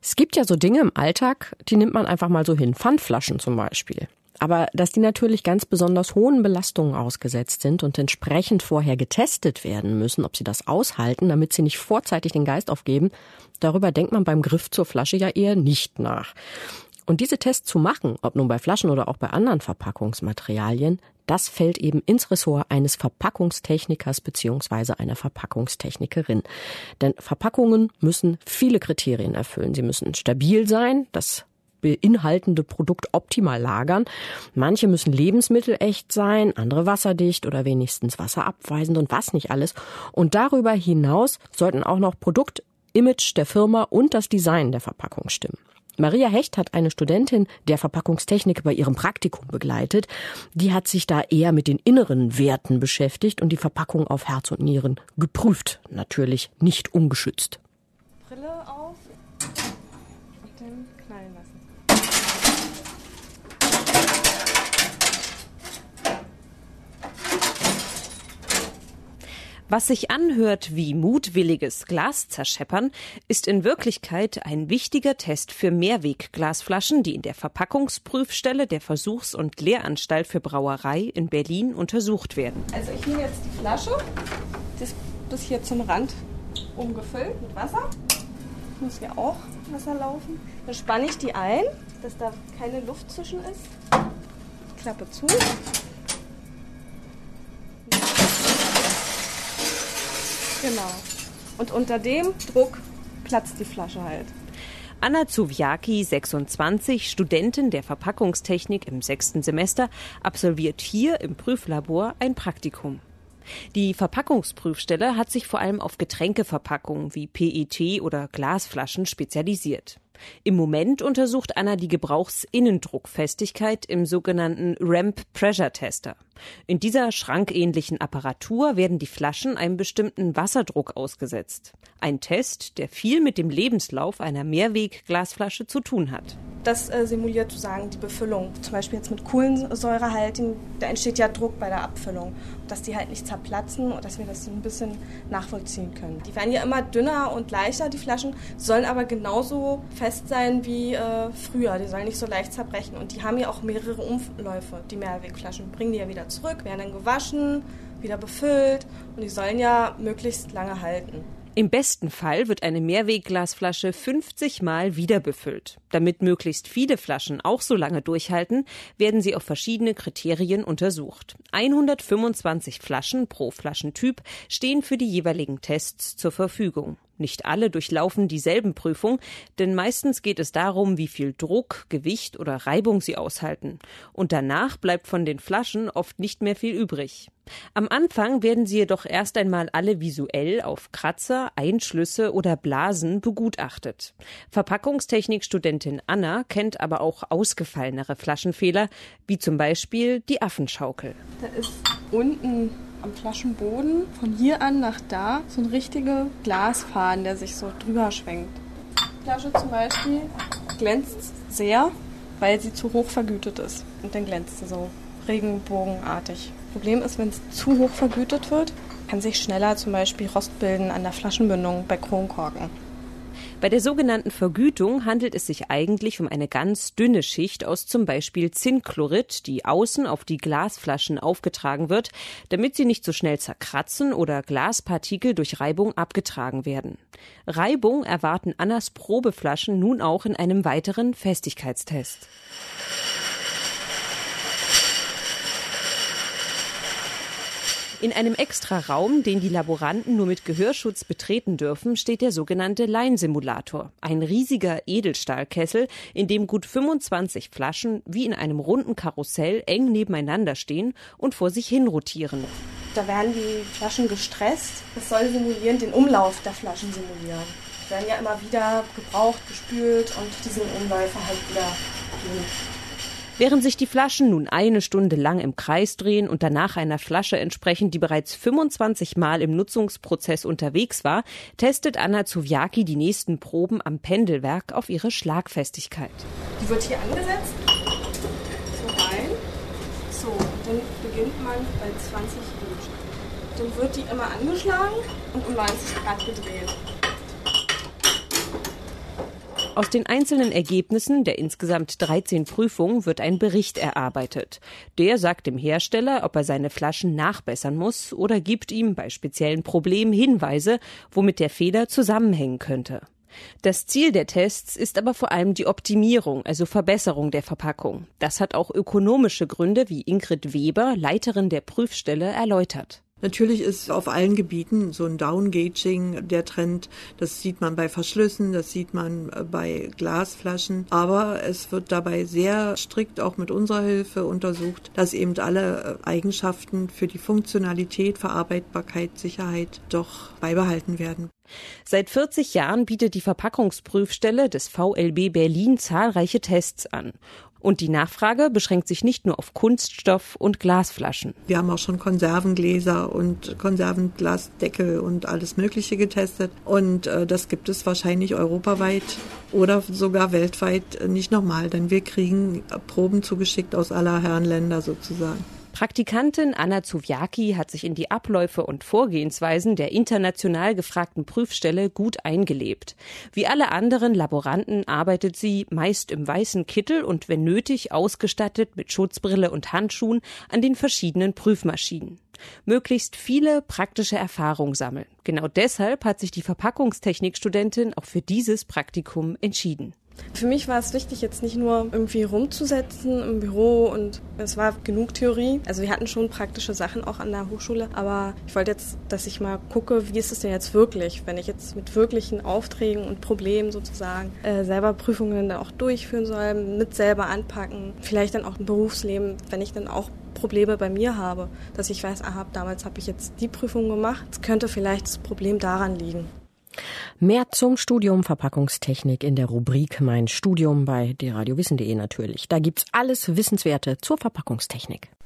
Es gibt ja so Dinge im Alltag, die nimmt man einfach mal so hin. Pfandflaschen zum Beispiel. Aber dass die natürlich ganz besonders hohen Belastungen ausgesetzt sind und entsprechend vorher getestet werden müssen, ob sie das aushalten, damit sie nicht vorzeitig den Geist aufgeben, darüber denkt man beim Griff zur Flasche ja eher nicht nach. Und diese Tests zu machen, ob nun bei Flaschen oder auch bei anderen Verpackungsmaterialien, das fällt eben ins Ressort eines Verpackungstechnikers bzw. einer Verpackungstechnikerin. Denn Verpackungen müssen viele Kriterien erfüllen. Sie müssen stabil sein, das beinhaltende Produkt optimal lagern. Manche müssen lebensmittelecht sein, andere wasserdicht oder wenigstens wasserabweisend und was nicht alles. Und darüber hinaus sollten auch noch Produkt, Image der Firma und das Design der Verpackung stimmen. Maria Hecht hat eine Studentin der Verpackungstechnik bei ihrem Praktikum begleitet. Die hat sich da eher mit den inneren Werten beschäftigt und die Verpackung auf Herz und Nieren geprüft. Natürlich nicht ungeschützt. Brille auf und dann knallen lassen. Was sich anhört wie mutwilliges Glas zerscheppern, ist in Wirklichkeit ein wichtiger Test für Mehrwegglasflaschen, die in der Verpackungsprüfstelle der Versuchs- und Lehranstalt für Brauerei in Berlin untersucht werden. Also ich nehme jetzt die Flasche, die ist bis hier zum Rand umgefüllt mit Wasser. Muss hier auch Wasser laufen. Dann spanne ich die ein, dass da keine Luft zwischen ist. Klappe zu. Genau. Und unter dem Druck platzt die Flasche halt. Anna Zuwiaki, 26, Studentin der Verpackungstechnik im 6. Semester, absolviert hier im Prüflabor ein Praktikum. Die Verpackungsprüfstelle hat sich vor allem auf Getränkeverpackungen wie PET oder Glasflaschen spezialisiert. Im Moment untersucht Anna die Gebrauchsinnendruckfestigkeit im sogenannten Ramp Pressure Tester. In dieser schrankähnlichen Apparatur werden die Flaschen einem bestimmten Wasserdruck ausgesetzt. Ein Test, der viel mit dem Lebenslauf einer Mehrwegglasflasche zu tun hat. Das simuliert sozusagen die Befüllung. Zum Beispiel jetzt mit Kohlensäurehaltigen, da entsteht ja Druck bei der Abfüllung. Dass die halt nicht zerplatzen und dass wir das ein bisschen nachvollziehen können. Die werden ja immer dünner und leichter, die Flaschen, sollen aber genauso fest sein wie früher. Die sollen nicht so leicht zerbrechen. Und die haben ja auch mehrere Umläufe, die Mehrwegflaschen. Bringen die ja wieder zurück, werden dann gewaschen, wieder befüllt und die sollen ja möglichst lange halten. Im besten Fall wird eine Mehrwegglasflasche 50 Mal wieder befüllt. Damit möglichst viele Flaschen auch so lange durchhalten, werden sie auf verschiedene Kriterien untersucht. 125 Flaschen pro Flaschentyp stehen für die jeweiligen Tests zur Verfügung. Nicht alle durchlaufen dieselben Prüfungen, denn meistens geht es darum, wie viel Druck, Gewicht oder Reibung sie aushalten. Und danach bleibt von den Flaschen oft nicht mehr viel übrig. Am Anfang werden sie jedoch erst einmal alle visuell auf Kratzer, Einschlüsse oder Blasen begutachtet. Verpackungstechnikstudentin Anna kennt aber auch ausgefallenere Flaschenfehler, wie zum Beispiel die Affenschaukel. Da ist unten am Flaschenboden von hier an nach da so ein richtiger Glasfaden, der sich so drüber schwenkt. Die Flasche zum Beispiel glänzt sehr, weil sie zu hoch vergütet ist. Und dann glänzt sie so regenbogenartig. Problem ist, wenn es zu hoch vergütet wird, kann sich schneller zum Beispiel Rost bilden an der Flaschenbindung bei Kronkorken. Bei der sogenannten Vergütung handelt es sich eigentlich um eine ganz dünne Schicht aus zum Beispiel Zinnchlorid, die außen auf die Glasflaschen aufgetragen wird, damit sie nicht so schnell zerkratzen oder Glaspartikel durch Reibung abgetragen werden. Reibung erwarten Annas Probeflaschen nun auch in einem weiteren Festigkeitstest. In einem extra Raum, den die Laboranten nur mit Gehörschutz betreten dürfen, steht der sogenannte Line-Simulator. Ein riesiger Edelstahlkessel, in dem gut 25 Flaschen wie in einem runden Karussell eng nebeneinander stehen und vor sich hin rotieren. Da werden die Flaschen gestresst. Das soll simulieren, den Umlauf der Flaschen simulieren. Die werden ja immer wieder gebraucht, gespült und diese Umläufe halt wieder gehen. Während sich die Flaschen nun eine Stunde lang im Kreis drehen und danach einer Flasche entsprechen, die bereits 25 Mal im Nutzungsprozess unterwegs war, testet Anna Zuwiaki die nächsten Proben am Pendelwerk auf ihre Schlagfestigkeit. Die wird hier angesetzt, so rein, so, und dann beginnt man bei 20 Grad. Dann wird die immer angeschlagen und um 90 Grad gedreht. Aus den einzelnen Ergebnissen der insgesamt 13 Prüfungen wird ein Bericht erarbeitet. Der sagt dem Hersteller, ob er seine Flaschen nachbessern muss oder gibt ihm bei speziellen Problemen Hinweise, womit der Fehler zusammenhängen könnte. Das Ziel der Tests ist aber vor allem die Optimierung, also Verbesserung der Verpackung. Das hat auch ökonomische Gründe, wie Ingrid Weber, Leiterin der Prüfstelle, erläutert. Natürlich ist auf allen Gebieten so ein Downgaging der Trend. Das sieht man bei Verschlüssen, das sieht man bei Glasflaschen. Aber es wird dabei sehr strikt auch mit unserer Hilfe untersucht, dass eben alle Eigenschaften für die Funktionalität, Verarbeitbarkeit, Sicherheit doch beibehalten werden. Seit 40 Jahren bietet die Verpackungsprüfstelle des VLB Berlin zahlreiche Tests an. Und die Nachfrage beschränkt sich nicht nur auf Kunststoff- und Glasflaschen. Wir haben auch schon Konservengläser und Konservenglasdeckel und alles Mögliche getestet. Und das gibt es wahrscheinlich europaweit oder sogar weltweit nicht nochmal, denn wir kriegen Proben zugeschickt aus aller Herren Länder sozusagen. Praktikantin Anna Zuwiaki hat sich in die Abläufe und Vorgehensweisen der international gefragten Prüfstelle gut eingelebt. Wie alle anderen Laboranten arbeitet sie meist im weißen Kittel und wenn nötig ausgestattet mit Schutzbrille und Handschuhen an den verschiedenen Prüfmaschinen. Möglichst viele praktische Erfahrungen sammeln. Genau deshalb hat sich die Verpackungstechnikstudentin auch für dieses Praktikum entschieden. Für mich war es wichtig, jetzt nicht nur irgendwie rumzusetzen im Büro und es war genug Theorie. Also wir hatten schon praktische Sachen auch an der Hochschule, aber ich wollte jetzt, dass ich mal gucke, wie ist es denn jetzt wirklich, wenn ich jetzt mit wirklichen Aufträgen und Problemen sozusagen selber Prüfungen dann auch durchführen soll, mit selber anpacken, vielleicht dann auch im Berufsleben, wenn ich dann auch Probleme bei mir habe, dass ich weiß, damals habe ich jetzt die Prüfung gemacht, es könnte vielleicht das Problem daran liegen. Mehr zum Studium Verpackungstechnik in der Rubrik Mein Studium bei drradiowissen.de natürlich. Da gibt's alles Wissenswerte zur Verpackungstechnik.